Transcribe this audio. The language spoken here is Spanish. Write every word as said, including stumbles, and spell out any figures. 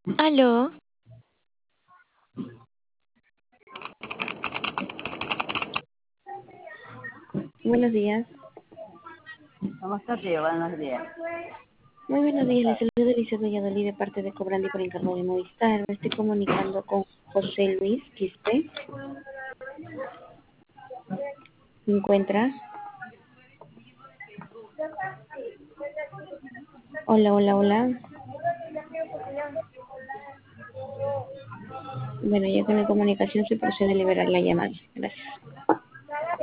Aló, Buenos días. ¿Cómo está, tío? Buenos días. Muy buenos días. Les saludo de Liceo Valladolid de parte de Cobrandi por encargo de Movistar. Me estoy comunicando con José Luis Quispe. ¿Se encuentra? Hola, hola, hola. Bueno, ya con la comunicación se procede a liberar la llamada. Gracias.